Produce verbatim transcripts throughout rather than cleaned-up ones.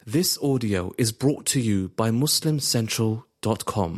This audio is brought to you by Muslim Central dot com.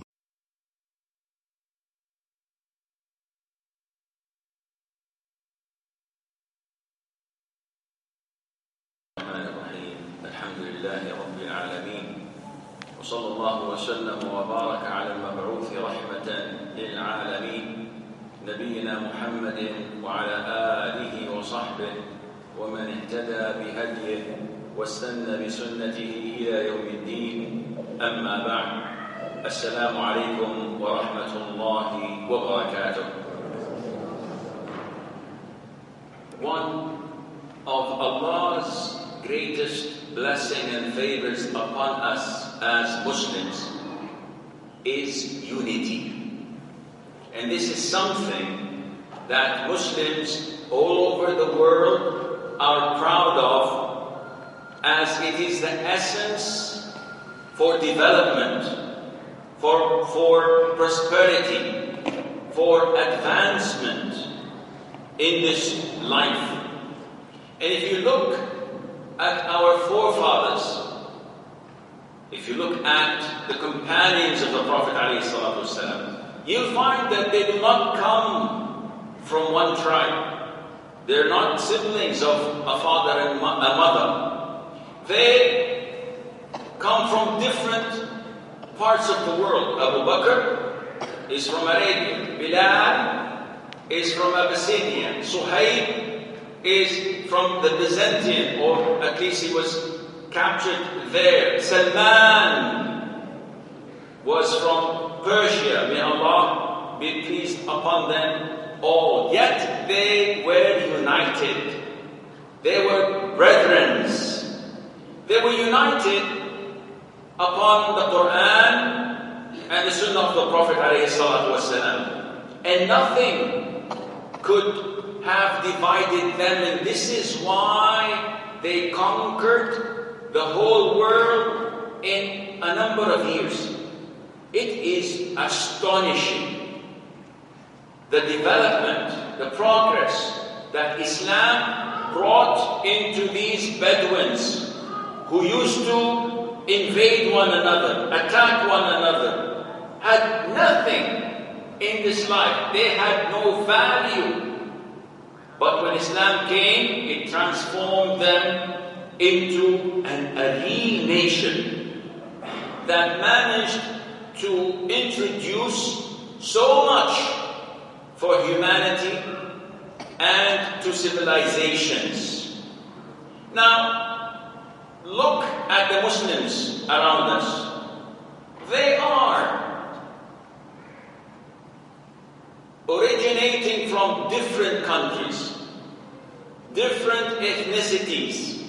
الحمد لله رب العالمين وصلى الله وسلم وبارك على المبعوث رحمة للعالمين نبينا محمد وعلى آله وصحبه ومن اهتدى بهديه واستنى بسنته إلى يوم الدين. أما بعد، السلام عليكم ورحمة الله وبركاته. One of Allah's greatest blessing and favors upon us as Muslims is unity. And this is something that Muslims all over the world are proud of, as it is the essence for development, for, for prosperity, for advancement in this life. And if you look at our forefathers, if you look at the companions of the Prophet ﷺ, you'll find that they do not come from one tribe. They're not siblings of a father and mo- a mother. They come from different parts of the world. Abu Bakr is from Arabia. Bilal is from Abyssinia. Suhaib is from the Byzantine, or at least he was captured there. Salman was from Persia. May Allah be pleased upon them all. Yet they were united. They were brethren. They were united upon the Quran and the Sunnah of the Prophet ﷺ. And nothing could have divided them, and this is why they conquered the whole world in a number of years. It is astonishing, the development, the progress that Islam brought into these Bedouins who used to invade one another, attack one another, had nothing in this life. They had no value. But when Islam came, it transformed them into an, a real nation that managed to introduce so much for humanity and to civilizations. Now, look at the Muslims around us. They are originating from different countries, different ethnicities,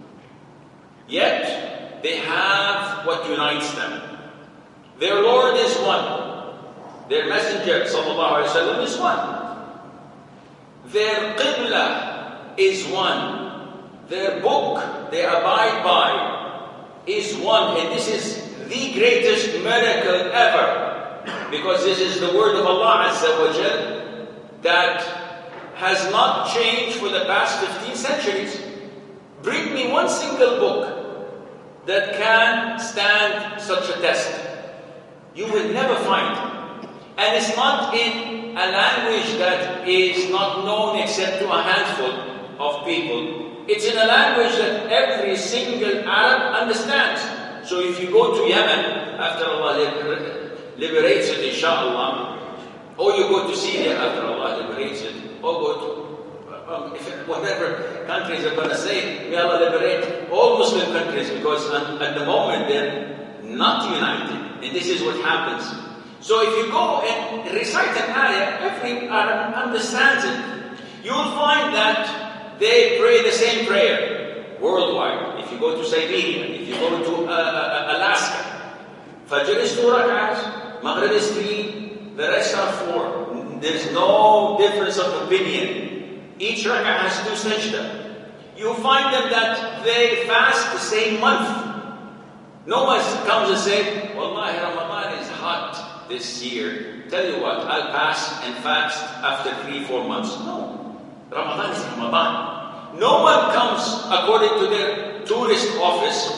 yet they have what unites them. Their Lord is one. Their Messenger sallallahu alaihi wasallam is one. Their Qibla is one. Their book they abide by is one. And this is the greatest miracle ever, because this is the word of Allah Azza wa Jal that has not changed for the past fifteen centuries. Bring me one single book that can stand such a test. You will never find. And it's not in a language that is not known except to a handful of people. It's in a language that every single Arab understands. So if you go to Yemen, after Allah liberates it, inshallah, or you go to Syria after Allah liberates it, or go to um, if it, whatever countries are going to say, may Allah liberate all Muslim countries, because at the moment they're not united. And this is what happens. So if you go and recite an ayah, every Arab understands it. You'll find that they pray the same prayer worldwide. If you go to Siberia, if you go to uh, uh, Alaska, Fajr is two rak'ahs, Maghrib is three, the rest are four. There's no difference of opinion. Each rak'ah has two sajda. You find them that they fast the same month. No one comes and says, Wallahi, Ramadan is hot this year. Tell you what, I'll pass and fast after three, four months. No. Ramadan is Ramadan. No one comes according to their tourist office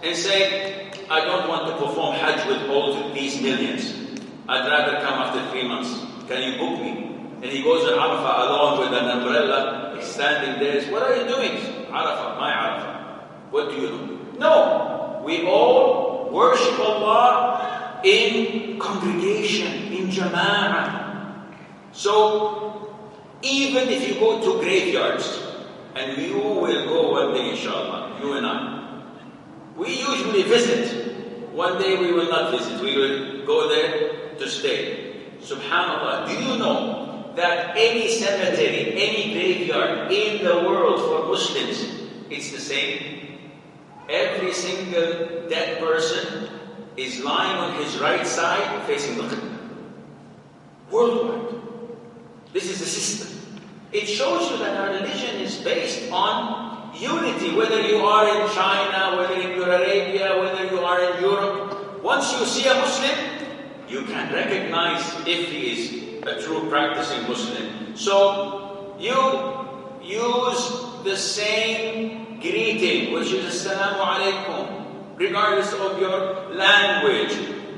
and say, I don't want to perform Hajj with all these millions. I'd rather come after three months. Can you book me? And he goes to Arafah alone with an umbrella. He's standing there. What are you doing? Arafah, my Arafah. What do you do? No. We all worship Allah in congregation, in jama'ah. So, even if you go to graveyards, and you will go one day, inshallah, you and I, we usually visit. One day we will not visit. We will go there to stay. Subhanallah, do you know that any cemetery, any graveyard in the world for Muslims, it's the same? Every single dead person is lying on his right side facing the Qibla. Worldwide. This is the system. It shows you that our religion is based on unity, whether you are in China, whether in Arabia, whether you are in Europe. Once you see a Muslim, you can recognize if he is a true practicing Muslim. So you use the same greeting, which is Assalamu alaikum, regardless of your language.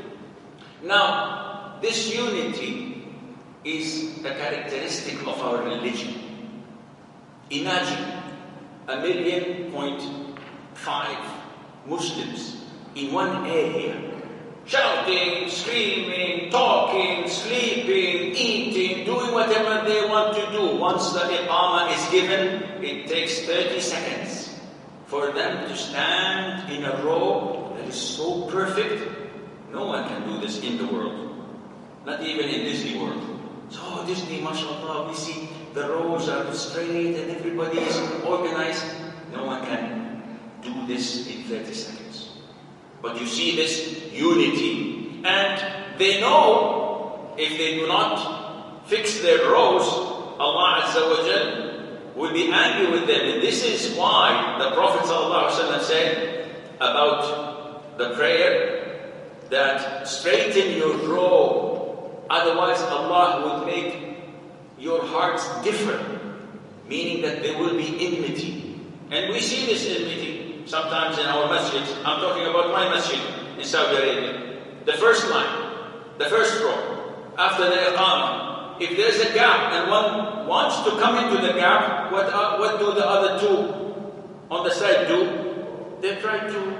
Now, this unity is a characteristic of our religion. Imagine a million point five Muslims in one area, shouting, screaming, talking, sleeping, eating, doing whatever they want to do. Once the iqamah is given, it takes thirty seconds for them to stand in a row that is so perfect. No one can do this in the world, not even in Disney World. So Disney, mashallah, we see the rows are straight and everybody is organized. No one can do this in thirty seconds. But you see this unity. And they know if they do not fix their rows, Allah Azza wa Jal will be angry with them. And this is why the Prophet ﷺ said about the prayer that straighten your row. Otherwise, Allah would make your hearts different, meaning that there will be enmity. And we see this enmity sometimes in our masjids. I'm talking about my masjid in Saudi Arabia. The first line, the first row, after the iqamah. If there's a gap and one wants to come into the gap, what, uh, what do the other two on the side do? They try to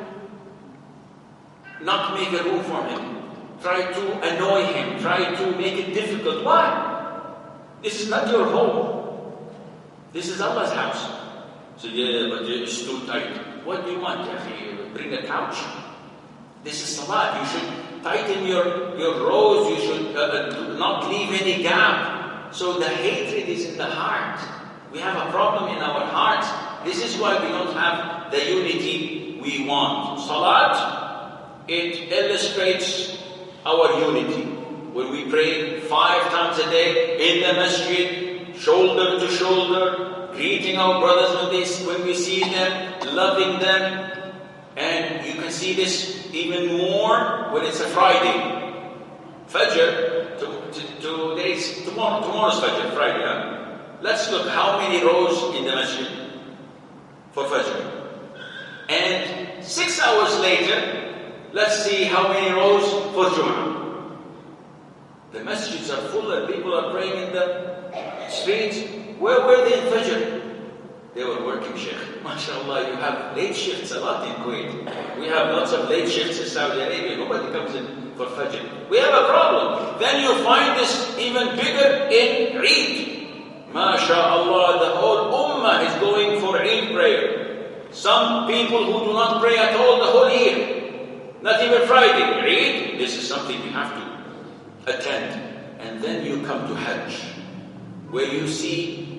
not make a room for him. Try to annoy him, try to make it difficult. Why? This is not your home. This is Allah's house. So yeah, but it's too tight. What do you want? Bring a couch? This is salat. You should tighten your, your rows. You should uh, not leave any gap. So the hatred is in the heart. We have a problem in our hearts. This is why we don't have the unity we want. Salat, it illustrates our unity. When we pray five times a day in the masjid, shoulder to shoulder, greeting our brothers when, they, when we see them, loving them. And you can see this even more when it's a Friday. Fajr, two, two, two days, tomorrow, tomorrow's Fajr, Friday. Huh? Let's look how many rows in the masjid for Fajr. And six hours later, let's see how many rows for Jum'ah. The masjids are full and people are praying in the streets. Where were they in Fajr? They were working, Sheikh. MashaAllah, you have late shifts a lot in Kuwait. We have lots of late shifts in Saudi Arabia. Nobody comes in for Fajr. We have a problem. Then you find this even bigger in Eid. MashaAllah, the whole ummah is going for Eid prayer. Some people who do not pray at all the whole year. Not even Friday. Eid, this is something you have to attend. And then you come to Hajj, where you see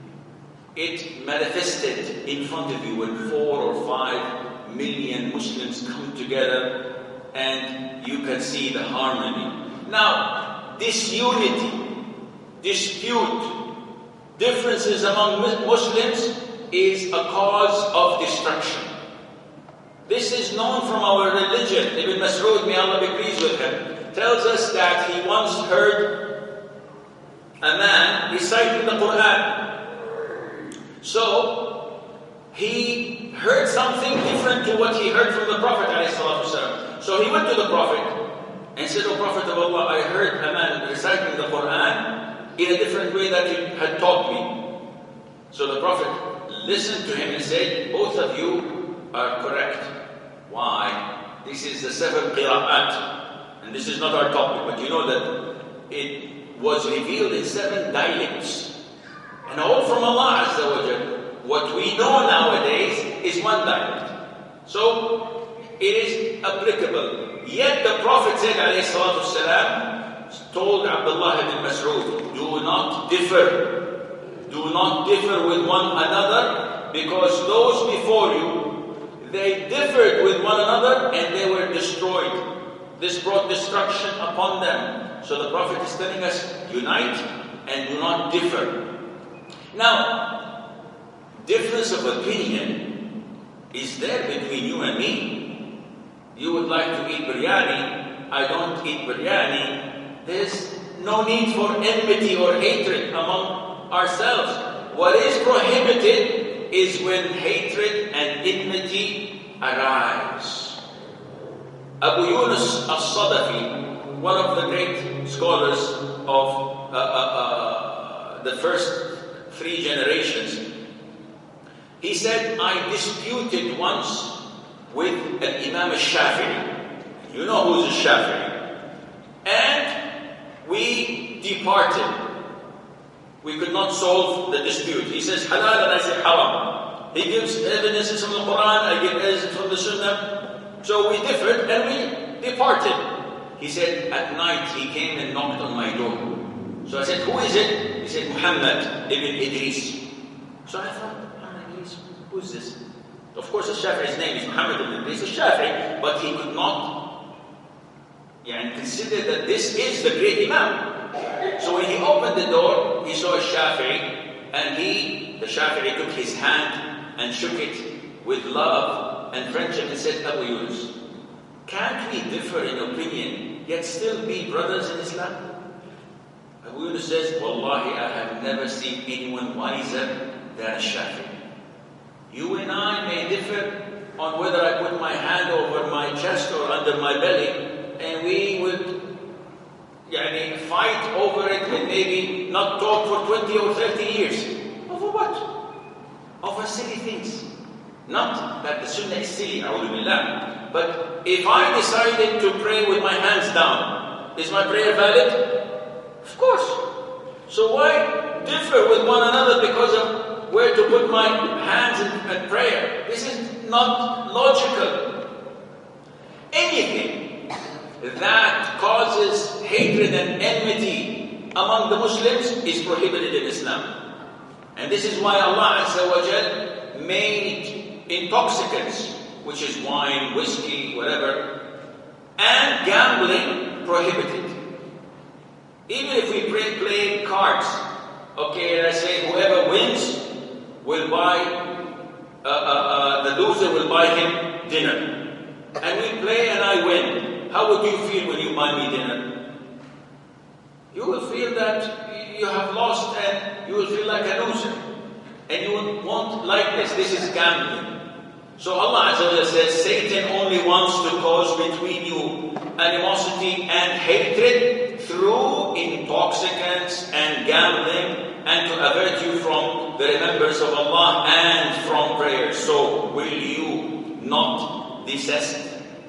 it manifested in front of you when four or five million Muslims come together and you can see the harmony. Now, disunity, dispute, differences among Muslims is a cause of destruction. This is known from our religion. Ibn Mas'ud, may Allah be pleased with him, tells us that he once heard a man reciting the Quran. So, he heard something different to what he heard from the Prophet ﷺ. So he went to the Prophet and said, "O Prophet of Allah, I heard a man reciting the Quran in a different way that you had taught me." So the Prophet listened to him and said, "Both of you are correct." Why? This is the seven qira'at. And this is not our topic, but you know that it was revealed in seven dialects. And all from Allah Azza wa Jal. What we know nowadays is one dialect. So it is applicable. Yet the Prophet said, alayhi salatu wasalam, told Abdullah ibn Mas'ud, do not differ. Do not differ with one another, because those before you, they differed with one another and they were destroyed. This brought destruction upon them. So the Prophet is telling us, unite and do not differ. Now, difference of opinion is there between you and me. You would like to eat biryani, I don't eat biryani. There's no need for enmity or hatred among ourselves. What is prohibited is when hatred and enmity arise. Abu Yunus al-Sadafi, one of the great scholars of uh, uh, uh, the first three generations, he said, I disputed once with an Imam al-Shafi'i. You know who's al-Shafi'i. And we departed. We could not solve the dispute. He says halal and I say haram. He gives evidences from the Quran, I give evidences from the Sunnah. So we differed and we departed. He said, at night he came and knocked on my door. So I said, who is it? He said, Muhammad ibn Idris. So I thought, who is this? Of course, al-Shafi'i's name is Muhammad ibn Idris al-Shafi'i, but he could not yeah, consider that this is the great Imam. So when he opened the door, he saw al-Shafi'i, and he, the Shafi'i, took his hand and shook it with love and friendship and said, Abu Yunus, can't we differ in opinion, yet still be brothers in Islam? Abu Yunus says, Wallahi, I have never seen anyone wiser than al-Shafi'i. You and I may differ on whether I put my hand over my chest or under my belly, and we would yani, fight over it and maybe not talk for twenty or thirty years. Over what? Over silly things. Not that the Sunnah is silly, a'udhu billah. But if I decided to pray with my hands down, is my prayer valid? Of course. So why differ with one another because of where to put my hands in, in prayer? This is not logical. Anything that causes hatred and enmity among the Muslims is prohibited in Islam. And this is why Allah Azza wa Jal made intoxicants, which is wine, whiskey, whatever, and gambling prohibited. Even if we play, play cards, okay, and I say whoever wins will buy, uh, uh, uh, the loser will buy him dinner. And we play and I win. How would you feel when you buy me dinner? You will feel that you have lost and you will feel like a loser. And you won't like this. This is gambling. So Allah Azza wa Jalla says, Satan only wants to cause between you animosity and hatred through intoxicants and gambling, and to avert you from the remembrance of Allah and from prayer. So will you not desist?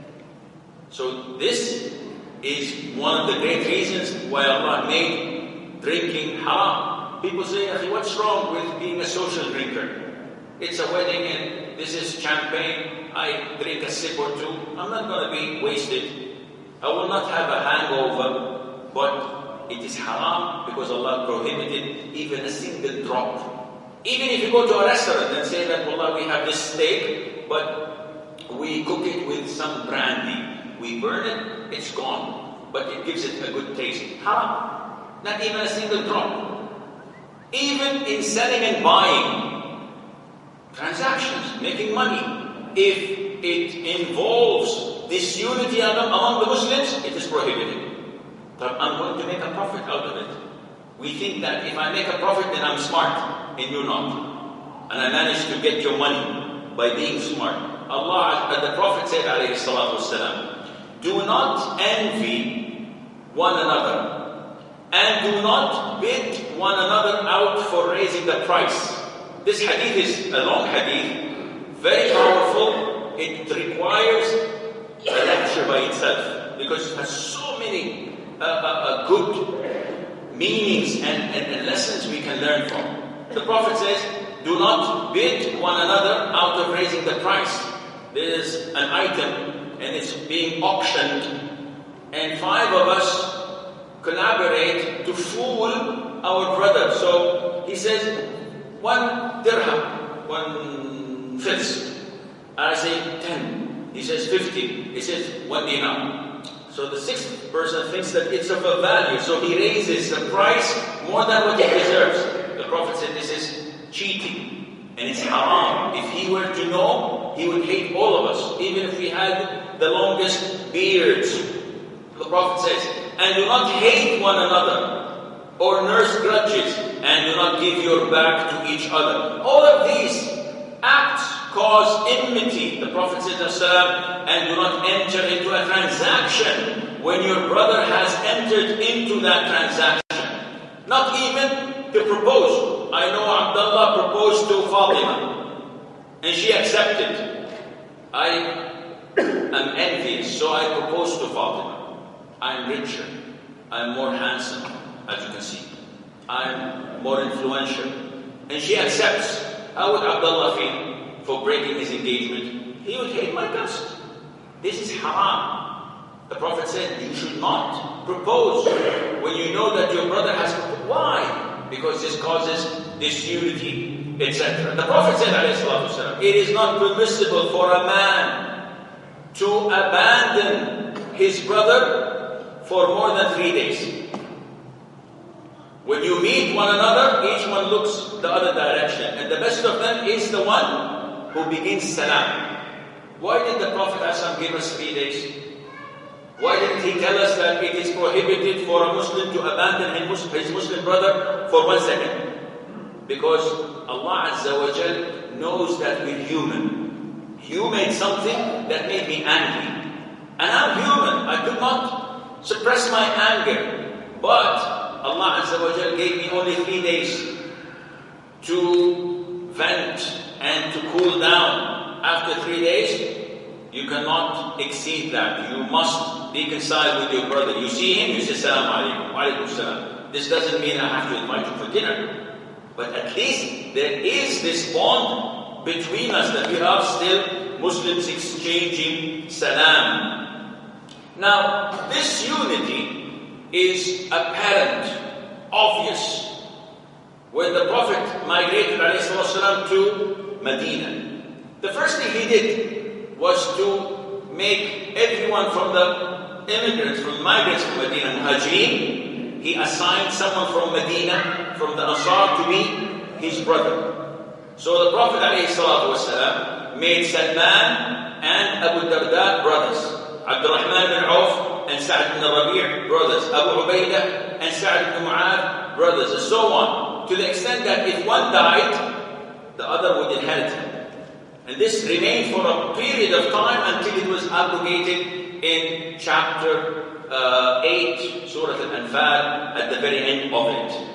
So this is one of the great reasons why Allah made drinking haram. People say, what's wrong with being a social drinker? It's a wedding and this is champagne. I drink a sip or two. I'm not going to be wasted. I will not have a hangover, but it is haram because Allah prohibited even a single drop. Even if you go to a restaurant and say that, Wallah, we have this steak, but we cook it with some brandy. We burn it, it's gone. But it gives it a good taste. Haram. Not even a single drop. Even in selling and buying, transactions, making money, if it involves disunity among the Muslims, it is prohibited. But I'm going to make a profit out of it. We think that if I make a profit, then I'm smart, and you're not. and I managed to get your money by being smart. Allah, and the Prophet said, alayhi salatu wasalam, do not envy one another, and do not bid one another out for raising the price. This hadith is a long hadith, very powerful. It requires a lecture by itself, because it has so many uh, uh, uh, good meanings and, and, and lessons we can learn from. The Prophet says, do not bid one another out of raising the price. There is an item and it's being auctioned, and five of us collaborate to fool our brother. So he says, one dirham, one fifth. I say ten. He says fifty. He says one dinar. So the sixth person thinks that it's of a value, so he raises the price more than what it deserves. The Prophet said this is cheating, and it's haram. If he were to know, he would hate all of us, even if we had the longest beards. The Prophet says, and do not hate one another, or nurse grudges, and do not give your back to each other. All of these acts cause enmity. The Prophet says, and do not enter into a transaction when your brother has entered into that transaction. Not even to propose. I know Abdullah proposed to Fatima, and she accepted. I am envious, so I proposed to Fatima. I'm richer, I'm more handsome, as you can see. I'm more influential. And she accepts. How would Abdullah feel for breaking his engagement? He would hate my guts. This is haram. The Prophet said, you should not propose when you know that your brother has proposed. Why? Because this causes disunity, et cetera. The Prophet said, alayhi salatu wasalam, it is not permissible for a man to abandon his brother for more than three days. When you meet one another, each one looks the other direction, and the best of them is the one who begins salam. Why did the Prophet ﷺ give us three days? Why didn't he tell us that it is prohibited for a Muslim to abandon his Muslim brother for one second? Because Allah Azza wa Jal knows that we're human. You made something that made me angry, and I'm human. I could not suppress my anger, but Allah Azza wa Jal gave me only three days to vent and to cool down. After three days, you cannot exceed that. You must reconcile with your brother. You see him, you say Salaam alaikum, wa alaikum salam. This doesn't mean I have to invite you for dinner, but at least there is this bond between us that we are still Muslims exchanging salam. Now, this unity is apparent, obvious, when the Prophet migrated ﷺ to Medina. The first thing he did was to make everyone from the immigrants, from migrants from Medina, Muhajirin, he assigned someone from Medina, from the Ansar, to be his brother. So the Prophet ﷺ made Salman and Abu Darda brothers. Abdurrahman bin Auf and Sa'd bin Rabi' brothers. Abu Ubaidah and Sa'd bin Mu'adh brothers, and so on. To the extent that if one died, the other would inherit him. And this remained for a period of time until it was abrogated in chapter uh, eight, Surah Al-Anfal, at the very end of it.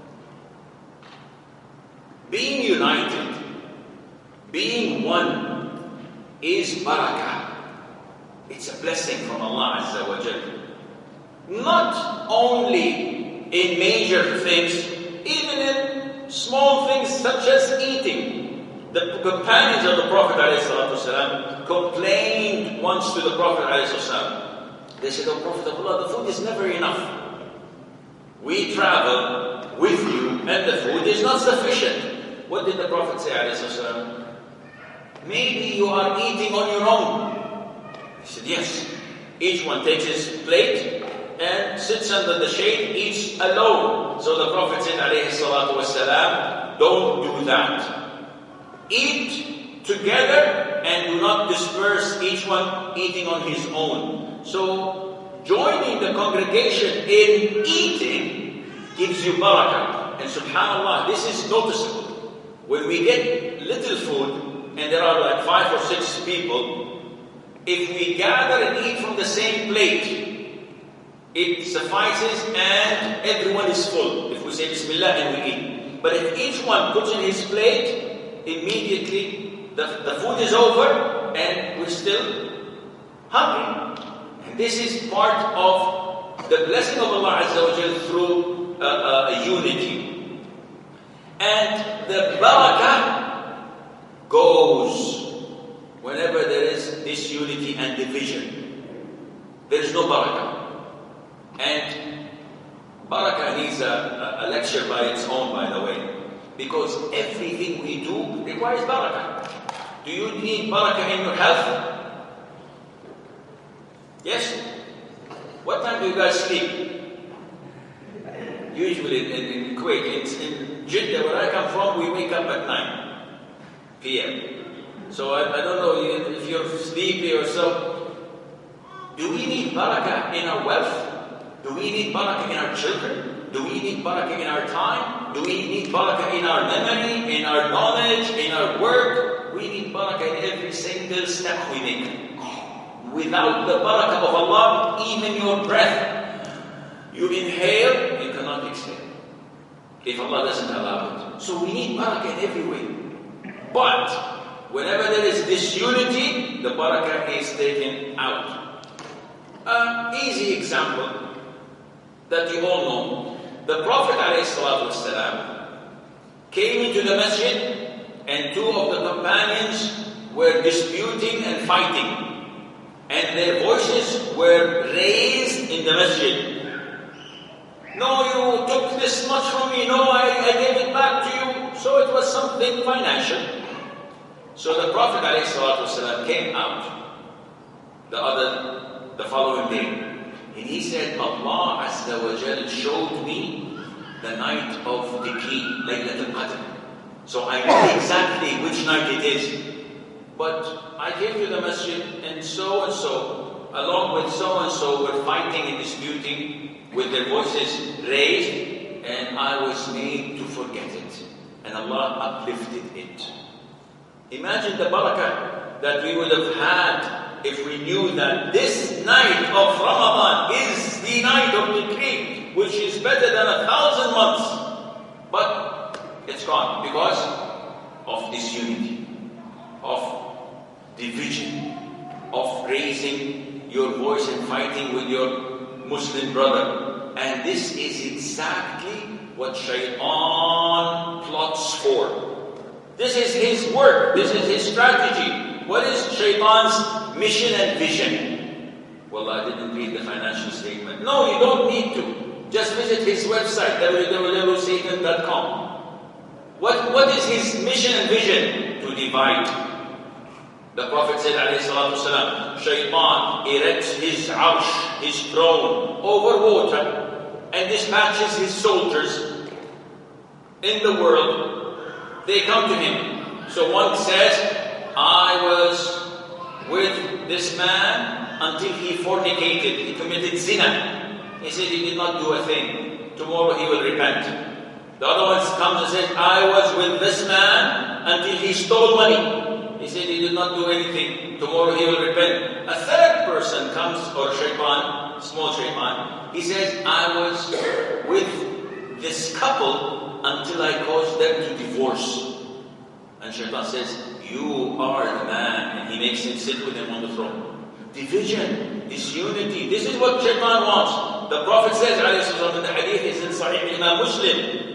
Being united, being one, is barakah. It's a blessing from Allah Azza wa Jal. Not only in major things, even in small things such as eating. The companions of the Prophet ﷺ complained once to the Prophet ﷺ. They said, "O Prophet of Allah, the food is never enough. We travel with you and the food is not sufficient." What did the Prophet say ﷺ? Maybe you are eating on your own. He said, yes. Each one takes his plate and sits under the shade, eats alone. So the Prophet said, alayhi salatu wasalam, don't do that. Eat together and do not disperse, each one eating on his own. So joining the congregation in eating gives you barakah. And subhanAllah, this is noticeable. when we get little food, and there are like five or six people, if we gather and eat from the same plate, it suffices and everyone is full. If we say Bismillah and we eat. But if each one puts in his plate, immediately the, the food is over and we're still hungry. And this is part of the blessing of Allah Azza wa Jal through uh, uh, unity. And the barakah goes whenever there is disunity and division. There is no barakah. And barakah needs a, a lecture by its own, by the way, because everything we do requires barakah. Do you need barakah in your health? Yes? What time do you guys sleep? Usually in, in Kuwait, in, in Jeddah, where I come from, we wake up at nine p m So I, I don't know if you're sleepy or so. Do we need barakah in our wealth? Do we need barakah in our children? Do we need barakah in our time? Do we need barakah in our memory, in our knowledge, in our work? We need barakah in every single step we make. Without the barakah of Allah, even your breath, you inhale, you cannot exhale. If Allah doesn't allow it. So we need barakah in every way. But whenever there is disunity, the barakah is taken out. An easy example that you all know. The Prophet ﷺ came into the masjid and two of the companions were disputing and fighting. And their voices were raised in the masjid. No, you took this much from me. No, I, I gave it back to you. So it was something financial. So the Prophet ﷺ came out the other, the following day. And he said, Allah Azza wa Jal showed me the night of decree, Laylat al-Qadr. So I know exactly which night it is. But I came to the masjid and so and so, along with so and so, were fighting and disputing with their voices raised, and I was made to forget it. And Allah uplifted it. Imagine the barakah that we would have had if we knew that this night of Ramadan is the night of decree, which is better than a thousand months. But it's gone because of disunity, of division, of raising your voice and fighting with your Muslim brother. And this is exactly what Shaitan plots for. This is his work, this is his strategy. What is Shaitan's mission and vision? Well, I didn't read the financial statement. No, you don't need to. Just visit his website, w w w dot satan dot com. What, what is his mission and vision? To divide. The Prophet said, alayhi salatu wasalam, Shaitan erects his arsh, his throne, over water and dispatches his soldiers in the world. They come to him. So one says, I was with this man until he fornicated, he committed zina. He said he did not do a thing. Tomorrow he will repent. The other one comes and says, I was with this man until he stole money. He said he did not do anything. Tomorrow he will repent. A third person comes, or shaitan, small shaitan. He says, I was with this couple until I caused them to divorce. And shaitan says, you are the man. And he makes him sit with him on the throne. Division, disunity. This is what shaitan wants. The Prophet says, in the hadith is in Sahih Imam Muslim,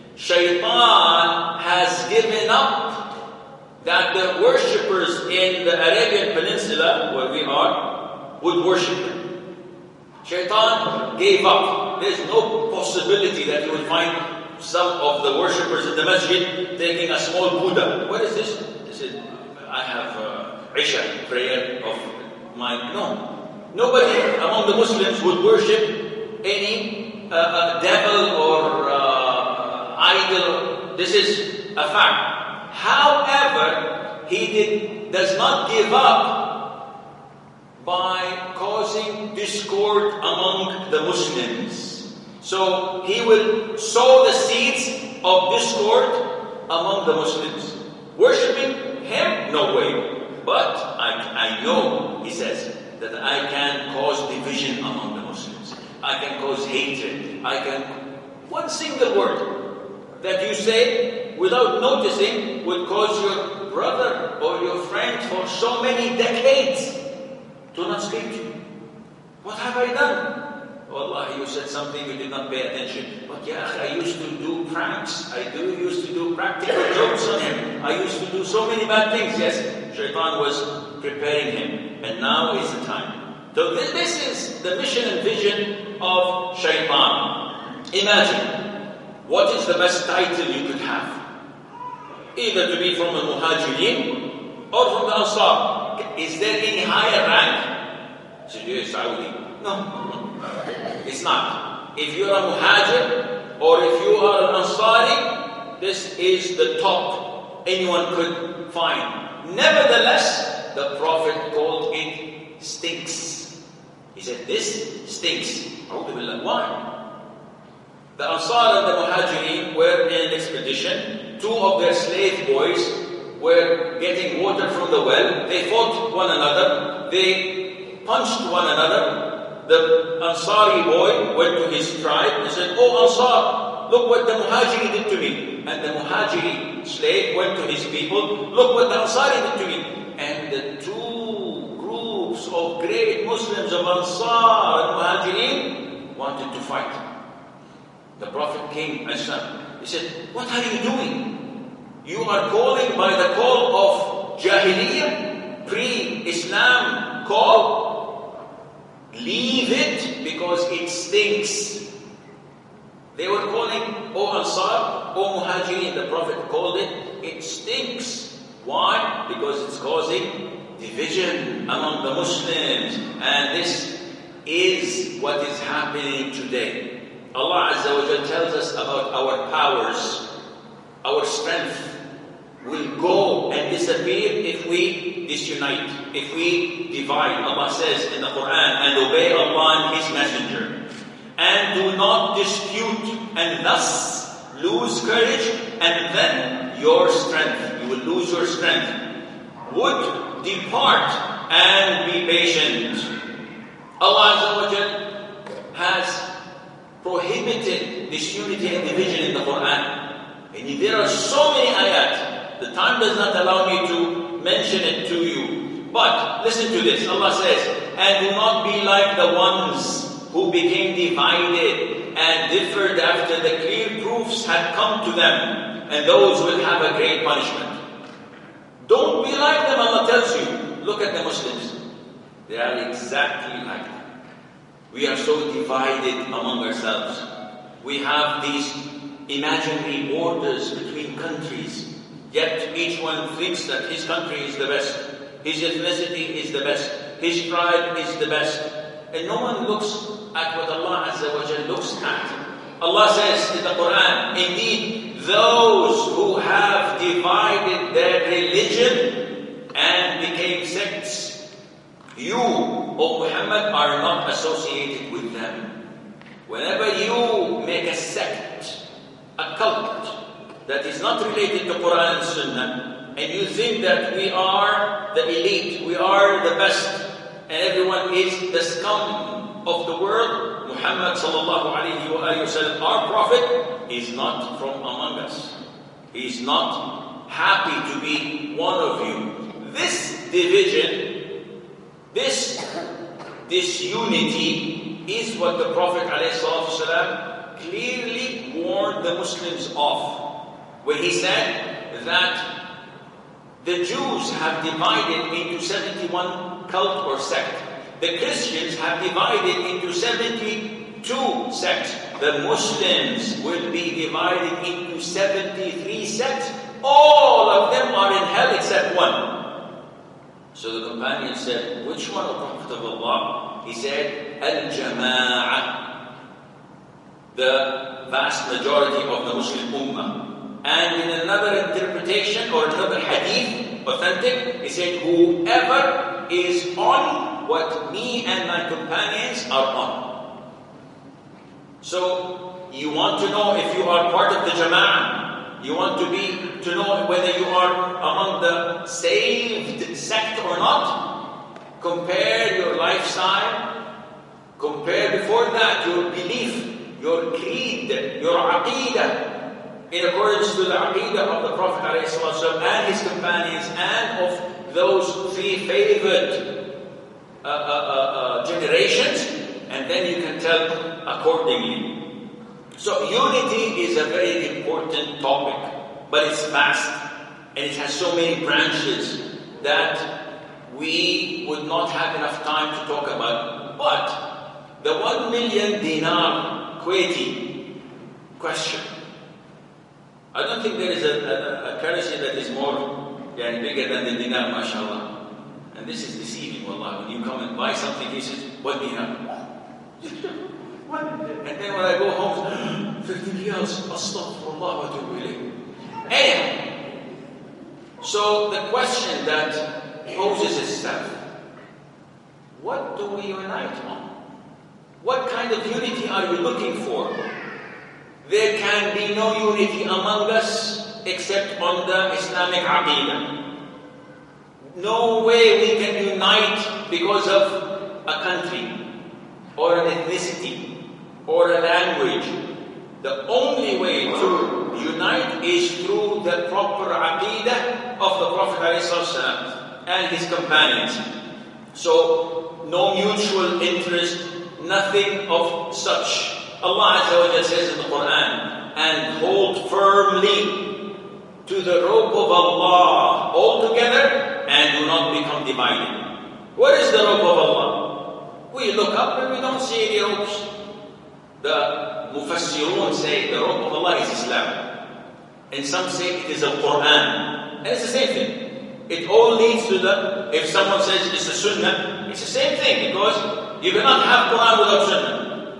Shaitan has given up that the worshippers in the Arabian Peninsula, where we are, would worship him. Shaitan gave up. There's no possibility that you will find some of the worshippers in the masjid taking a small Buddha. What is this? This is, I have uh, Isha, prayer of my... No. Nobody among the Muslims would worship any uh, uh, devil or uh, idol. This is a fact. However, he did, does not give up by causing discord among the Muslims. So he will sow the seeds of discord among the Muslims. Worshipping him? No way. But I, I know, he says, that I can cause division among the Muslims. I can cause hatred. I can... One single word that you say without noticing would cause your brother or your friend for so many decades to not speak to you. What have I done? Wallahi, you said something, you did not pay attention. But yeah, I used to do pranks. I do used to do practical jokes on him. I used to do so many bad things. Yes, Shaitan was preparing him. And now is the time. So this, this is the mission and vision of Shaitan. Imagine, what is the best title you could have? Either to be from the Muhajirin or from the Ansar. Is there any higher rank? So you're Saudi. No. It's not. If you're a Muhajir or if you are an Ansari, this is the top anyone could find. Nevertheless, the Prophet called it stinks. He said, this stinks. Why? The Ansar and the Muhajirin were in an expedition. Two of their slave boys were getting water from the well. They fought one another. They punched one another. The Ansari boy went to his tribe and said, "Oh Ansar, look what the Muhajiri did to me." And the Muhajiri slave went to his people, "Look what the Ansari did to me." And the two groups of great Muslims of Ansar and Muhajirin wanted to fight. The Prophet came and he said, "What are you doing? You are calling by the call of Jahiliyyah, pre-Islam call? Leave it because it stinks." They were calling, "O Ansar, O Muhajirin." The Prophet called it, "It stinks." Why? Because it's causing division among the Muslims. And this is what is happening today. Allah Azza wa Jalla tells us about our powers. Our strength will go and disappear if we disunite, if we divide. Allah says in the Quran, "And obey Allah and His Messenger, and do not dispute, and thus lose courage, and then your strength, you will lose your strength, would depart, and be patient." Allah Azza wa Jalla has prohibited disunity and division in the Quran. And there are so many ayat. The time does not allow me to mention it to you. But listen to this. Allah says, "And do not be like the ones who became divided and differed after the clear proofs had come to them, and those will have a great punishment." Don't be like them, Allah tells you. Look at the Muslims. They are exactly like them. We are so divided among ourselves. We have these imaginary borders between countries. Yet each one thinks that his country is the best. His ethnicity is the best. His tribe is the best. And no one looks at what Allah Azza wa Jalla looks at. Allah says in the Quran, "Indeed, those who have divided their religion and became sects, you, O Muhammad, are not associated with them." Whenever you make a sect, a cult, that is not related to Quran and Sunnah, and you think that we are the elite, we are the best, and everyone is the scum of the world, Muhammad sallallahu alayhi wa sallam, our Prophet, is not from among us. He is not happy to be one of you. This division, this disunity is what the Prophet alayhi salatu wasalam clearly warned the Muslims of, when he said that the Jews have divided into seventy-one cult or sect. The Christians have divided into seventy-two sects. The Muslims will be divided into seventy-three sects. All of them are in hell except one. So the companion said, "Which one, O Prophet of Allah?" He said, "Al-Jama'ah." The vast majority of the Muslim Ummah. And in another interpretation or another hadith, authentic, he said, "Whoever is on what me and my companions are on." So, you want to know if you are part of the Jama'ah, you want to be to know whether you are among the saved sect or not, compare your lifestyle, compare before that your belief, your creed, your aqidah, in accordance to the aqidah of the Prophet ﷺ and his companions and of those three favored uh, uh, uh, uh, generations, and then you can tell accordingly. So unity is a very important topic, but it's vast and it has so many branches that we would not have enough time to talk about. But the one million dinar Kuwaiti question, I don't think there is a, a, a currency that is more yeah, bigger than the dinar, mashallah. And this is deceiving, wallah. When you come and buy something, he says, what dinar? What? And then when I go home, fifty riyals, astaghfirullah wa atubu ilayh. Anyhow, so the question that poses itself, what do we unite on? What kind of unity are we looking for? There can be no unity among us except on the Islamic Aqidah. No way we can unite because of a country or an ethnicity or a language. The only way to unite is through the proper Aqidah of the Prophet ﷺ and his companions. So, no mutual interest, nothing of such. Allah Azza wa Jalla says in the Quran, and hold firmly to the rope of Allah all together and do not become divided. What is the rope of Allah? We look up and we don't see any ropes. The Mufassirun say the rope of Allah is Islam. And some say it is the Quran. And it's the same thing. It all leads to the, if someone says it's the Sunnah, it's the same thing because you cannot have Quran without Sunnah.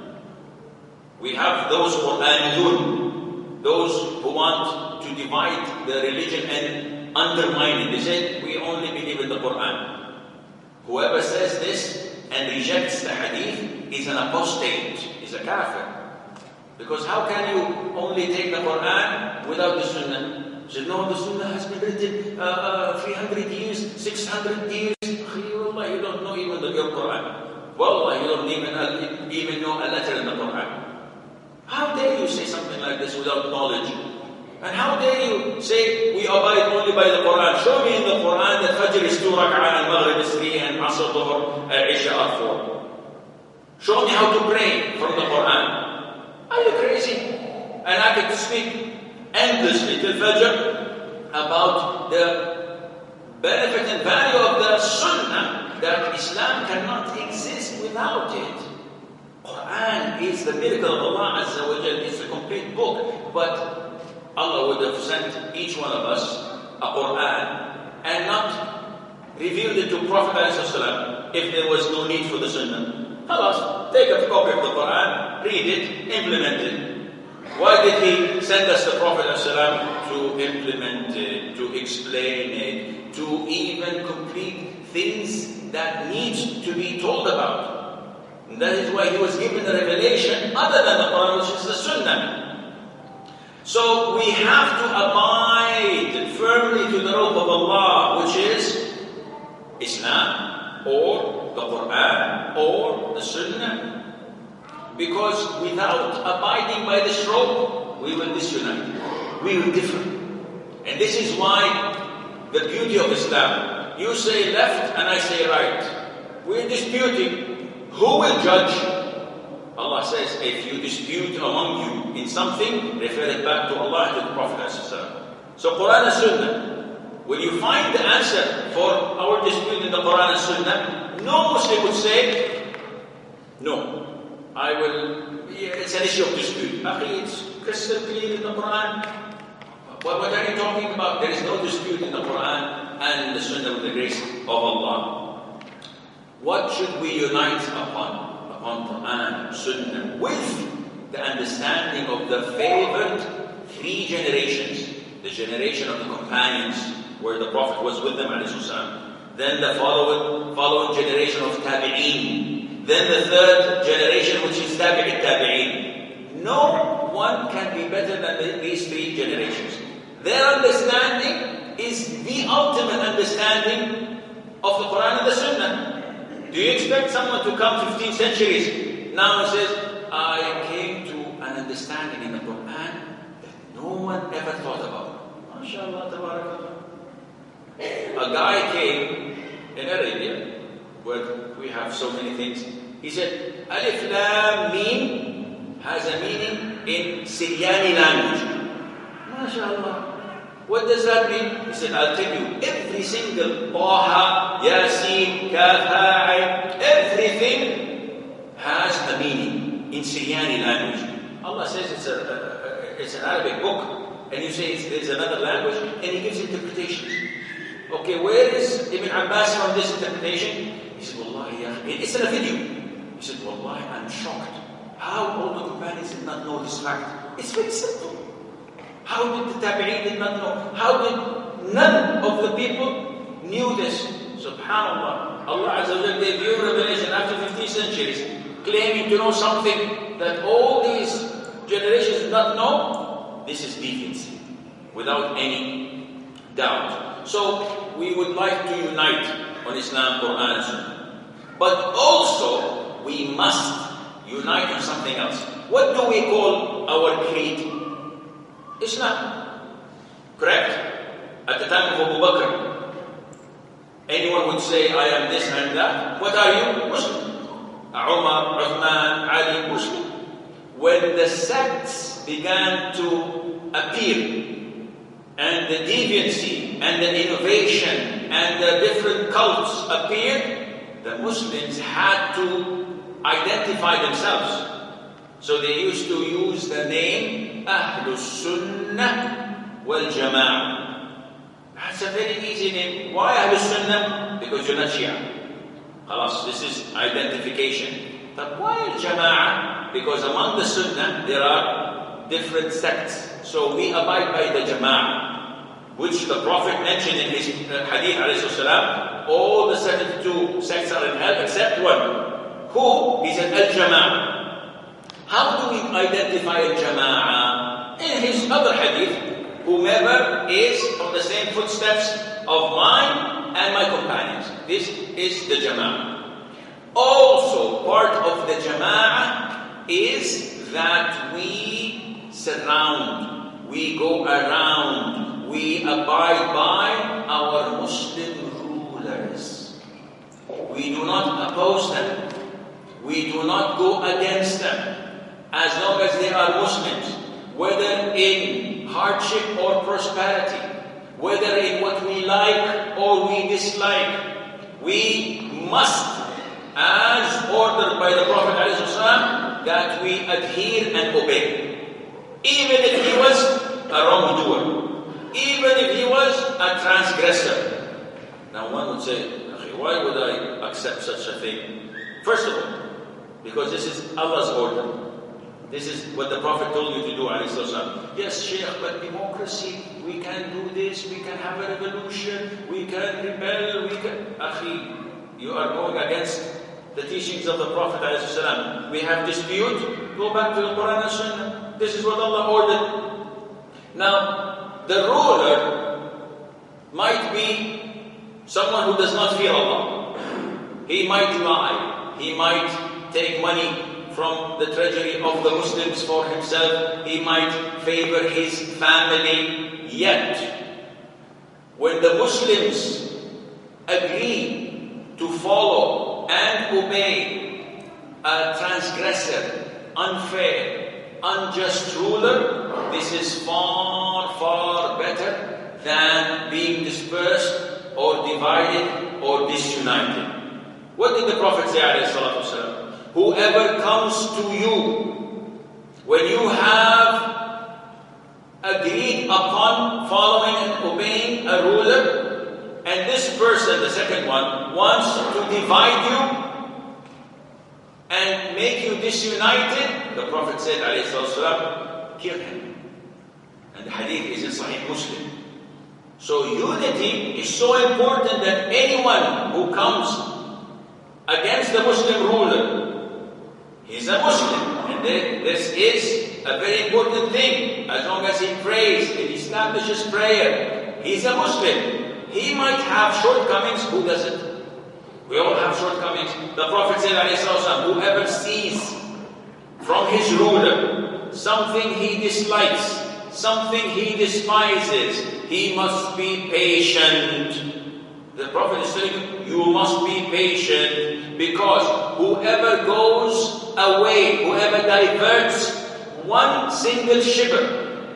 We have those Quraniyun, those who want to divide the religion and undermine it. They say, we only believe in the Quran. Whoever says this and rejects the hadith is an apostate, is a kafir. Because how can you only take the Quran without the Sunnah? He said, no, the Sunnah has been written uh, uh, three hundred years, six hundred years. Wallah, you don't know even the, your Quran. Wallah, you don't even, uh, even know a letter in the Quran. How dare you say something like this without knowledge? And how dare you say we abide only by the Quran? Show me in the Quran that Fajr is two rak'ah and Maghrib is three and Asr, Dhuhr, and Isha are four. Show me how to pray from the Quran. Are you crazy? And I could speak endlessly till Fajr about the benefit and value of the Sunnah, that Islam cannot exist without it. Quran is the miracle of Allah Azza wa Jal. It's a complete book. But Allah would have sent each one of us a Quran and not revealed it to Prophet ﷺ if there was no need for the Sunnah. Khalas, take a copy of the Quran, read it, implement it. Why did he send us the Prophet ﷺ? To implement it, to explain it, to even complete things that need to be told about. And that is why he was given a revelation other than the Quran, which is the Sunnah. So we have to abide firmly to the rope of Allah, which is Islam, or the Quran, or the Sunnah. Because without abiding by this rope, we will disunite. We will differ. And this is why the beauty of Islam. You say left and I say right. We're disputing. Who will judge? Allah says, if you dispute among you in something, refer it back to Allah and to the Prophet ﷺ. So Quran and Sunnah. When you find the answer for our dispute in the Quran and Sunnah, no Muslim would say, no, I will, it's an issue of dispute. Akhi, it's crystal clear in the Quran. What, what are you talking about? There is no dispute in the Quran and the Sunnah with the grace of Allah. What should we unite upon? Upon Quran, Sunnah, with the understanding of the favored three generations. The generation of the companions, where the Prophet was with them, then the following, following generation of Tabi'een, then the third generation, which is Tabi'it Tabi'een. No one can be better than the, these three generations. Their understanding is the ultimate understanding of the Quran and the Sunnah. Do you expect someone to come fifteen centuries now and says, I came to an understanding in the Quran that no one ever thought about? MashaAllah, tabarakallah. A guy came in Arabia, where we have so many things. He said, Alif Lam Mim has a meaning in Syriani language. MashaAllah. What does that mean? He said, I'll tell you, every single Taha, Yasin, Kaf, Ha, Ain, everything has a meaning in Syriani language. Allah says it's, a, a, a, it's an Arabic book, and you say it's, there's another language, and He gives interpretations. Okay, where is Ibn Abbas from this interpretation? He said, Wallahi, ya, it's in a video. He said, Wallahi, I'm shocked. How all the companions did not know this fact? It's very simple. How did the Tabi'een did not know? How did none of the people knew this? Subhanallah. Allah Azza wa Jalla gave you revelation after fifteen centuries, claiming to know something that all these generations did not know. This is deviancy, without any doubt. So, we would like to unite on Islam, Quran, and Sunnah. But also, we must unite on something else. What do we call our creed? Islam. Correct? At the time of Abu Bakr, anyone would say, I am this and that. What are you? Muslim. Umar, Uthman, Ali, Muslim. When the sects began to appear, and the deviancy, and the innovation, and the different cults appeared, the Muslims had to identify themselves. So they used to use the name Ahlus Sunnah wal Jama'ah. That's a very easy name. Why Ahlus Sunnah? Because you're not Shia. Khalas, this is identification. But why Al Jama'ah? Because among the Sunnah there are different sects. So we abide by the Jama'ah, which the Prophet mentioned in his hadith, alayhi salam, all the seventy-two sects are in hell except one. Who? He said Al-Jama'ah. How do we identify Al-Jama'ah? In his other hadith, whomever is on the same footsteps of mine and my companions. This is the Jama'ah. Also, part of the Jama'ah is that we surround, we go around, we abide by our Muslim rulers. We do not oppose them. We do not go against them. As long as they are Muslims, whether in hardship or prosperity, whether in what we like or we dislike, we must, as ordered by the Prophet ﷺ, that we adhere and obey. Even if he was a wrongdoer, even if he was a transgressor. Now one would say, why would I accept such a thing? First of all, because this is Allah's order. This is what the Prophet told you to do, alayhi salam. Yes, Shaykh, but democracy, we can do this, we can have a revolution, we can rebel, we can... Akhi, you are going against the teachings of the Prophet alayhi salam. We have dispute, go back to the Quran and Sunnah. This is what Allah ordered. Now, the ruler might be someone who does not fear Allah. He might lie. He might take money from the treasury of the Muslims for himself. He might favor his family. Yet, when the Muslims agree to follow and obey a transgressor, unfair, unjust ruler, this is far, far better than being dispersed or divided or disunited. What did the Prophet say, alayhi salatu wasalam? Whoever comes to you when you have agreed upon following and obeying a ruler, and this person, the second one, wants to divide you and make you disunited, the Prophet said, alayhi salatu wasalam, kill him. And the hadith is in Sahih Muslim. So unity is so important that anyone who comes against the Muslim ruler, he's a Muslim, and this is a very important thing. As long as he prays, and establishes prayer, he's a Muslim. He might have shortcomings. Who doesn't? We all have shortcomings. The Prophet said, whoever sees from his ruler something he dislikes, something he despises, he must be patient. The Prophet is saying, you must be patient, because whoever goes away, whoever diverts one single shibr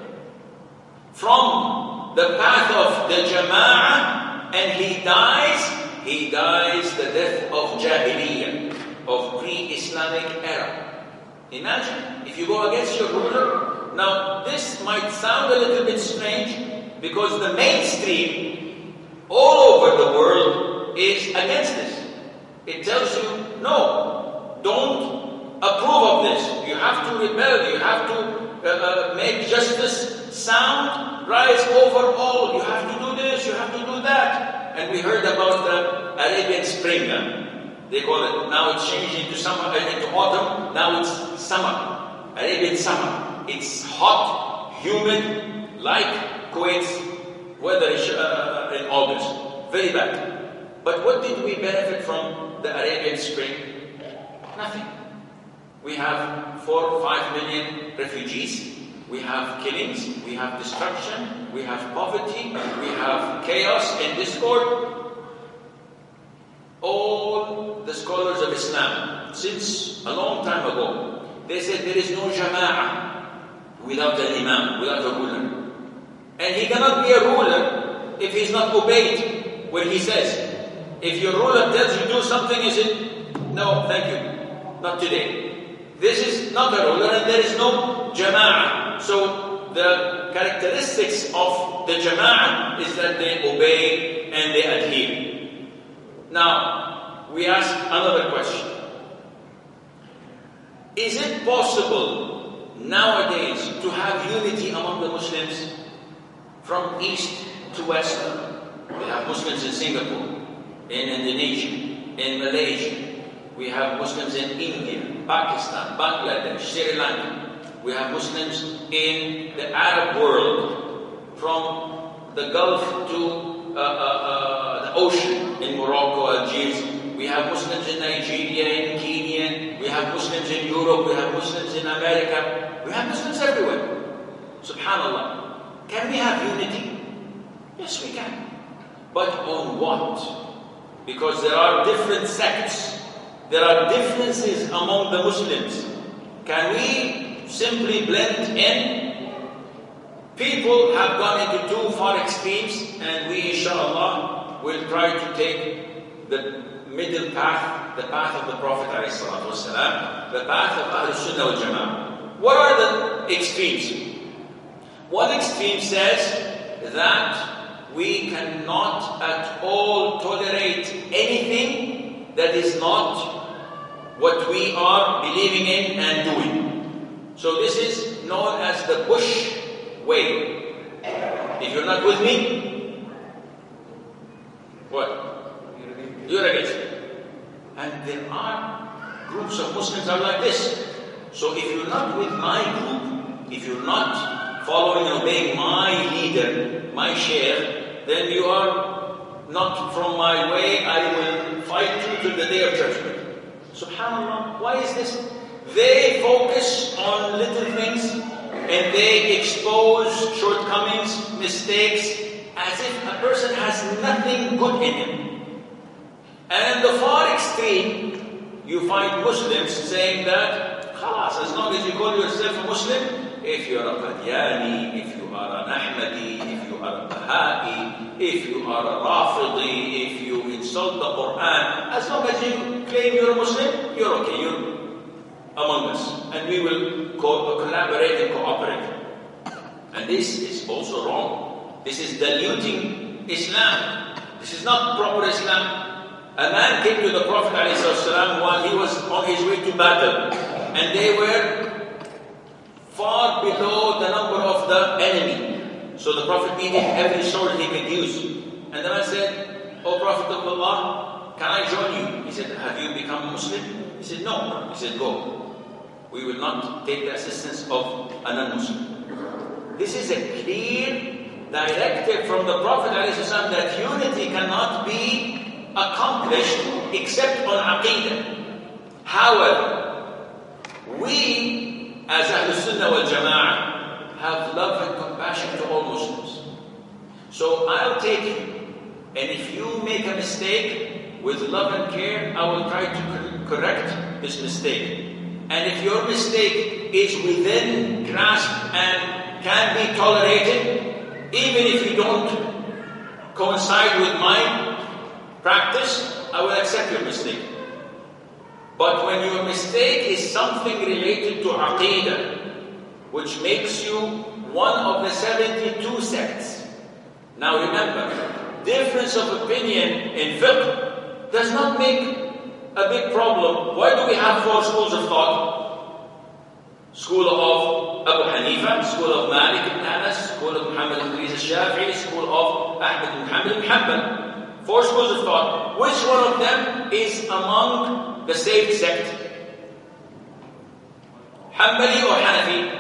from the path of the Jama'ah and he dies, he dies the death of Jahiliyyah, of pre-Islamic era. Imagine if you go against your ruler. Now this might sound a little bit strange, because the mainstream all over the world is against this. It tells you, no, don't approve of this. You have to rebel. You have to uh, uh, make justice sound, rise over all. You have to do this, you have to do that. And we heard about the Arabian Spring. They call it, now it's changed into summer, into autumn. Now it's summer, Arabian summer. It's hot, humid, like Kuwait's weather uh, in August. Very bad. But what did we benefit from the Arabian Spring? Nothing. We have four or five million refugees. We have killings. We have destruction. We have poverty. We have chaos and discord. All the scholars of Islam, since a long time ago, they said there is no jama'ah without an imam, without a ruler. And he cannot be a ruler if he's not obeyed when he says. If your ruler tells you do something, you say, no, thank you, not today. This is not a ruler and there is no jama'ah. So the characteristics of the jama'ah is that they obey and they adhere. Now, we ask another question. Is it possible nowadays to have unity among the Muslims? From east to west, we have Muslims in Singapore, in Indonesia, in Malaysia. We have Muslims in India, Pakistan, Bangladesh, Sri Lanka. We have Muslims in the Arab world, from the Gulf to uh, uh, uh, the ocean, in Morocco, Algiers. We have Muslims in Nigeria, in Kenya. We have Muslims in Europe. We have Muslims in America. We have Muslims everywhere. Subhanallah. Can we have unity? Yes, we can. But on what? Because there are different sects. There are differences among the Muslims. Can we simply blend in? People have gone into two far extremes, and we, inshallah, will try to take the middle path, the path of the Prophet ﷺ, the path of Ahlul Sunnah wal Jama'ah. What are the extremes? One extreme says that we cannot at all tolerate anything that is not what we are believing in and doing. So this is known as the Bush way. If you're not with me, what? You're against me. And there are groups of Muslims are like this. So if you're not with my group, if you're not following and obeying my leader, my sheikh, then you are not from my way. I will fight you till the day of judgment. Subhanallah, why is this? They focus on little things and they expose shortcomings, mistakes, as if a person has nothing good in him. And in the far extreme, you find Muslims saying that, khalas, as long as you call yourself a Muslim, if you are a Qadiani, if you are an Ahmadi, if you are a Baha'i, if you are a Rafidi, if you insult the Quran, as long as you claim you're a Muslim, you're okay, you're among us. And we will co collaborate and cooperate. And this is also wrong. This is diluting Islam. This is not proper Islam. A man came to the Prophet ﷺ while he was on his way to battle. And they were far below the number of the enemy. So the Prophet needed every sword he could use. And the man said, O Prophet of Allah, can I join you? He said, have you become a Muslim? He said, no. He said, go. We will not take the assistance of a non-Muslim. This is a clear directive from the Prophet ﷺ that unity cannot be accomplished except on Aqeedah. However, we as Ahlul Sunnah wal Jama'ah have love and compassion to all Muslims. So I'll take you, and if you make a mistake, with love and care, I will try to correct this mistake. And if your mistake is within grasp and can be tolerated, even if you don't coincide with my practice, I will accept your mistake. But when your mistake is something related to Aqeedah, which makes you one of the seventy-two sects. Now remember, difference of opinion in fiqh does not make a big problem. Why do we have four schools of thought? School of Abu Hanifa, school of Malik ibn Anas, school of Muhammad ibn Idris al-Shafi'i, school of Ahmad ibn Muhammad ibn Hanbal. Four schools of thought. Which one of them is among the saved sect? Hanbali or Hanafi?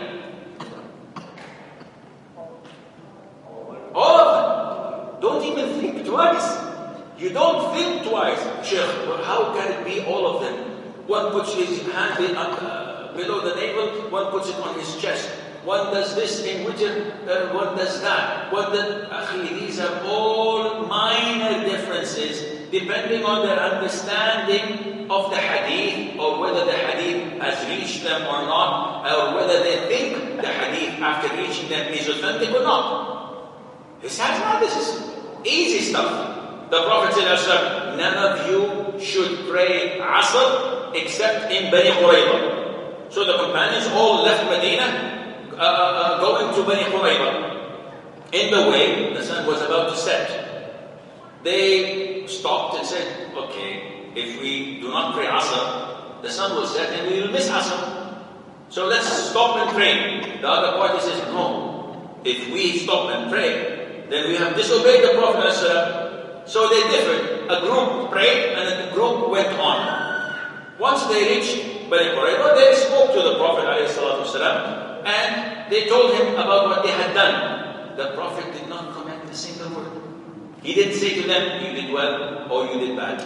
All of them. Don't even think twice. You don't think twice. Sheikh, well, how can it be all of them? One puts his hand be, uh, below the navel, one puts it on his chest. One does this in witr, uh, one does that. One does, Akhi, these are all minor differences depending on their understanding of the hadith, or whether the hadith has reached them or not, or whether they think the hadith after reaching them is authentic or not. This has not, this is easy stuff. The Prophet said, none of you should pray Asr except in Bani Qurayza. So the companions all left Medina, uh, uh, going to Bani Qurayza. In the way, the sun was about to set. They stopped and said, okay, if we do not pray Asr, the sun will set and we will miss Asr. So let's stop and pray. The other party says, no, if we stop and pray, then we have disobeyed the Prophet ﷺ. So they differed. A group prayed and a group went on. Once they reached Bani Qurayza, they spoke to the Prophet ﷺ and they told him about what they had done. The Prophet did not comment a single word. He didn't say to them, you did well or you did bad.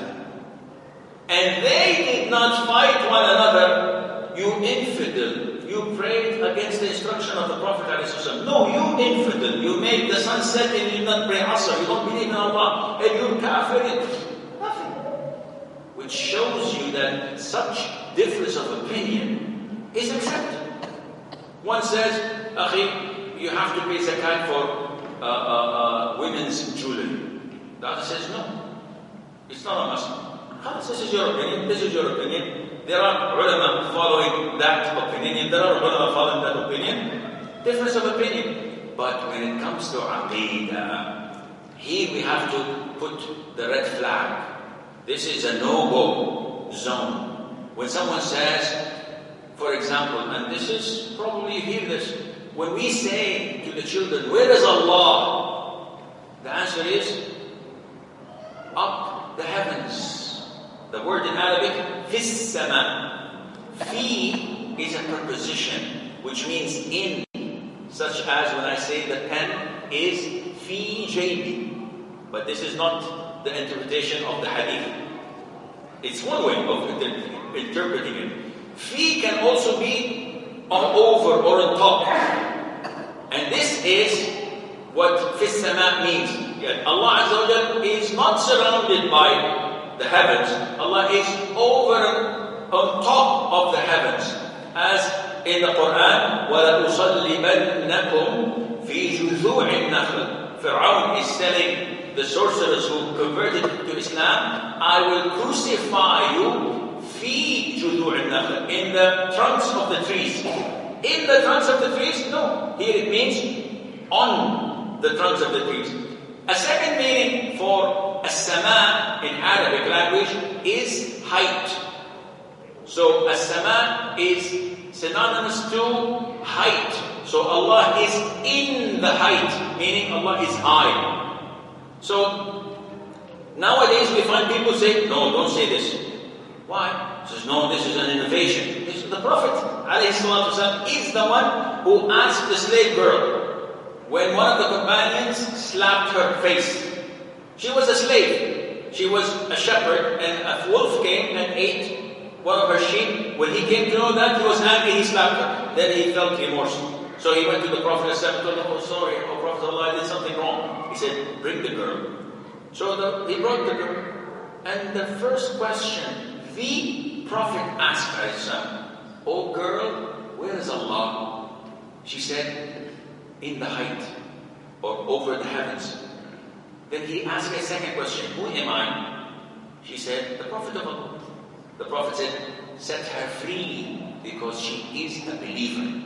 And they did not fight one another. You infidel. You prayed against the instruction of the Prophet ﷺ. No, you infidel. You made the sun set and you did not pray Asr. You don't believe in Allah. And you're kafir. Nothing. Which shows you that such difference of opinion is accepted. One says, Akhi, you have to pay zakat for uh, uh, uh, women's jewelry. The other says, no. It's not a must. This is your opinion. This is your opinion. There are ulama following that opinion. There are ulama following that opinion. Difference of opinion. But when it comes to Aqeedah, here we have to put the red flag. This is a no-go zone. When someone says, for example, and this is probably you hear this, when we say to the children, where is Allah? The answer is, up the heavens. The word in Arabic, fis sama. Fi is a preposition, which means in. Such as when I say the pen is fi jaybi. But this is not the interpretation of the hadith. It's one way of inter- interpreting it. Fi can also be on over or on top. And this is what fis sama means. Yet Allah Azza wa Jal is not surrounded by the heavens. Allah is over on top of the heavens. As in the Quran, وَلَأُصَلِّبَنَّكُمْ فِي جُذُوعِ النَّخْلِ. Fir'aun is telling the sorcerers who converted to Islam, I will crucify you فِي جُذُوعِ النَّخْلِ, in the trunks of the trees. In the trunks of the trees? No. Here it means on the trunks of the trees. A second meaning for as-sama in Arabic language is height. So as-sama is synonymous to height. So Allah is in the height, meaning Allah is high. So nowadays we find people say, no, don't say this. Why? He says, no, this is an innovation. This, the Prophet ﷺ is the one who asked the slave girl when one of the companions slapped her face. She was a slave. She was a shepherd, and a wolf came and ate one of her sheep. When he came to know that, he was angry, he slapped her. Then he felt remorse. So he went to the Prophet and told him, oh sorry, oh Prophet Allah, I did something wrong. He said, bring the girl. So the, he brought the girl. And the first question the Prophet asked her, oh girl, where is Allah? She said, in the height, or over the heavens. Then he asked her a second question, who am I? She said, the Prophet of Allah. The Prophet said, set her free, because she is a believer.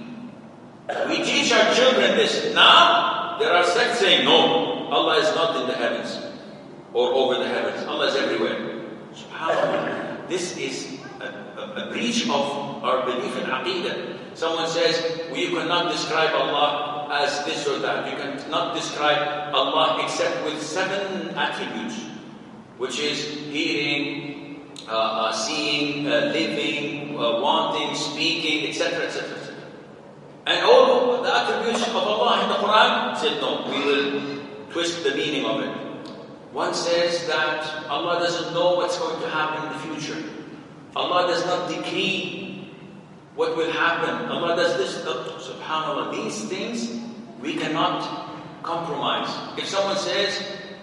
We teach our children this. Now, there are sects saying, no, Allah is not in the heavens, or over the heavens. Allah is everywhere. SubhanAllah. This is a, a, a breach of our belief in Aqidah. Someone says, well, you cannot describe Allah as this or that. You cannot describe Allah except with seven attributes, which is hearing, uh, uh, seeing, uh, living, uh, wanting, speaking, et cetera, et cetera, et cetera. And all the attributes of Allah in the Quran said, no, we will twist the meaning of it. One says that Allah doesn't know what's going to happen in the future. Allah does not decree what will happen. Allah does this. SubhanAllah, these things we cannot compromise. If someone says,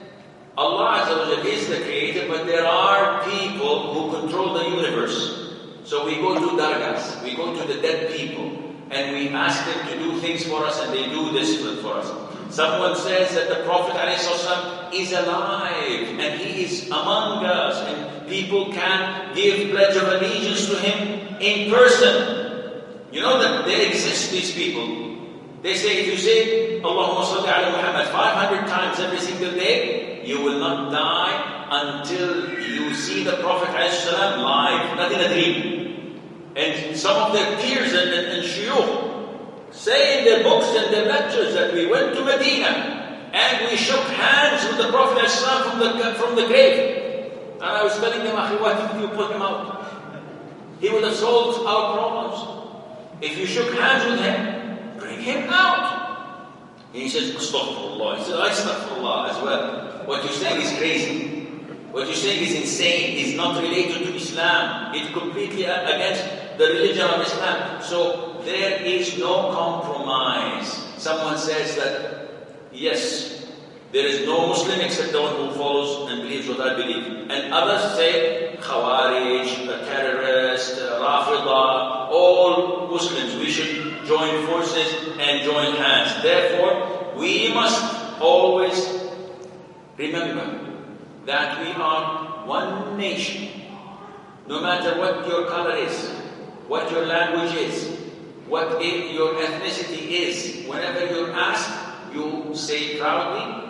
Allah Azza wa Jalla is the creator, but there are people who control the universe. So we go to dargahs, we go to the dead people, and we ask them to do things for us, and they do this for us. Someone says that the Prophet ﷺ is alive, and he is among us, and people can give pledge of allegiance to him in person. You know that they exist, these people. They say, if you say, Allahumma salli ala Muhammad five hundred times every single day, you will not die until you see the Prophet ﷺ live, not in a dream. And some of their peers and, and, and shuyukh say in their books and their lectures that we went to Medina and we shook hands with the Prophet ﷺ from the, from the grave. And I was telling them, Akhi, why didn't you put him out? He would have solved our problems. If you shook hands with him, bring him out. And he says, Astaghfirullah. He says, Astaghfirullah as well. What you're saying is crazy. What you're saying is insane. It's not related to Islam. It's completely against the religion of Islam. So there is no compromise. Someone says that, yes, there is no Muslim except the one who follows and believes what I believe. And others say, Khawarij, terrorist, Rafida, all Muslims, we should join forces and join hands. Therefore, we must always remember that we are one nation. No matter what your color is, what your language is, what your ethnicity is, whenever you're asked, you say proudly,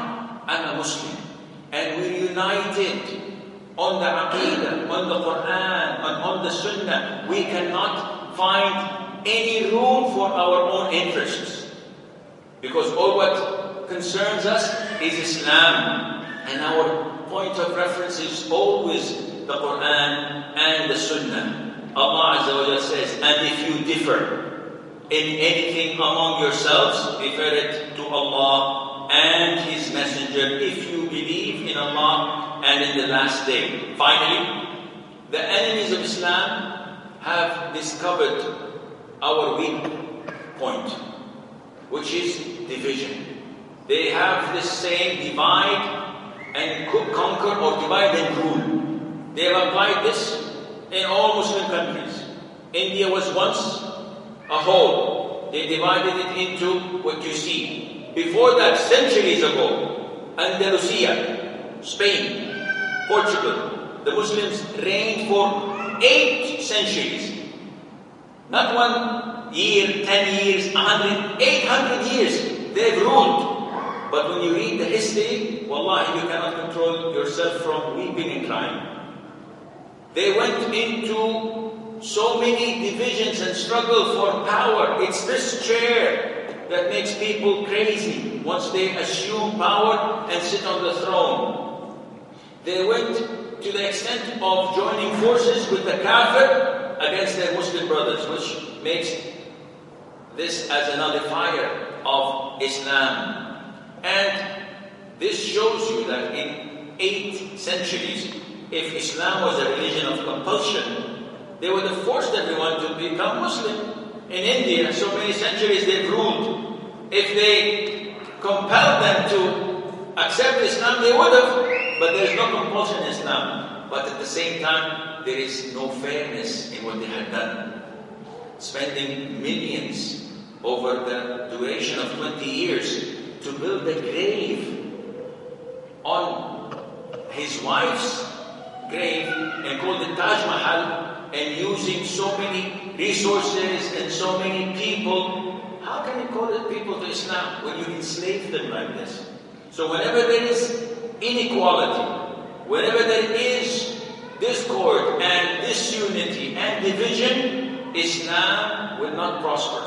I am a Muslim. And we're united on the Aqidah, on the Quran, and on the Sunnah. We cannot find any room for our own interests. Because all what concerns us is Islam. And our point of reference is always the Quran and the Sunnah. Allah Azza wa Jalla says, and if you differ in anything among yourselves, refer it to Allah and His Messenger, if you believe in Allah and in the last day. Finally, the enemies of Islam have discovered our weak point, which is division. They have this saying, divide and conquer, or divide and rule. They have applied this in all Muslim countries. India was once a whole. They divided it into what you see. Before that, centuries ago, Andalusia, Spain, Portugal, the Muslims reigned for eight centuries. Not one year, ten years, a hundred, eight hundred years they've ruled. But when you read the history, wallahi, you cannot control yourself from weeping and crying. They went into so many divisions and struggle for power. It's this chair that makes people crazy once they assume power and sit on the throne. They went to the extent of joining forces with the kafir against their Muslim brothers. others, which makes this as a nullifier of Islam. And this shows you that in eight centuries, if Islam was a religion of compulsion, they would have forced everyone to become Muslim. In India, so many centuries they've ruled. If they compelled them to accept Islam, they would have. But there is no compulsion in Islam. But at the same time, there is no fairness in what they had done. Spending millions over the duration of twenty years to build a grave on his wife's grave and called it Taj Mahal, and using so many resources and so many people. How can you call it people to Islam when you enslave them like this? So whenever there is inequality, whenever there is discord and disunity and division, Islam will not prosper.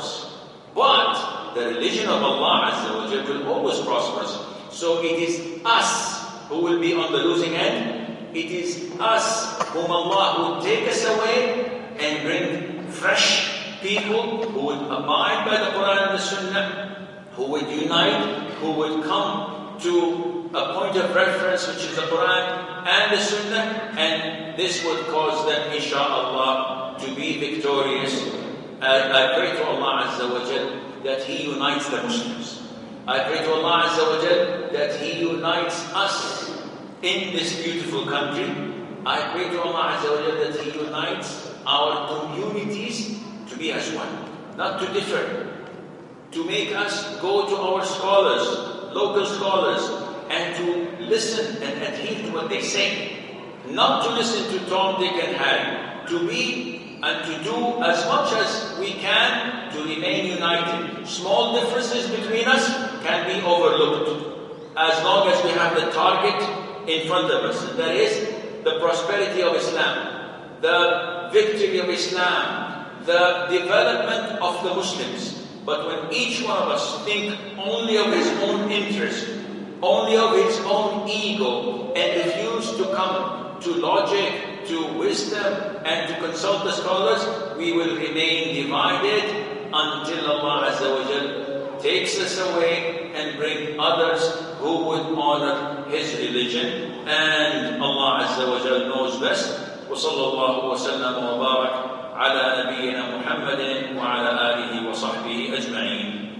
But the religion of Allah Azza wa Jalla will always prosper. So it is us who will be on the losing end. It is us whom Allah would take us away and bring fresh people who would abide by the Quran and the Sunnah, who would unite, who would come to a point of reference which is the Quran and the Sunnah, and this would cause them, inshaAllah, to be victorious. And I pray to Allah Azza wa Jal that He unites the Muslims. I pray to Allah Azza wa Jal that He unites us in this beautiful country. I pray to Allah Azza wa Jal that He unites our communities to be as one, not to differ, to make us go to our scholars, local scholars, and to listen and adhere to what they say, not to listen to Tom, Dick, and Harry, to be and to do as much as we can to remain united. Small differences between us can be overlooked as long as we have the target in front of us. And that is the prosperity of Islam, the victory of Islam, the development of the Muslims. But when each one of us think only of his own interest, only of his own ego, and refuse to come to logic, to wisdom, and to consult the scholars, we will remain divided until Allah Azza wa Jal takes us away and bring others who would honor His religion. And Allah Azza wa Jal knows best. وصلى الله وسلم وبارك على نبينا محمد وعلى آله وصحبه أجمعين.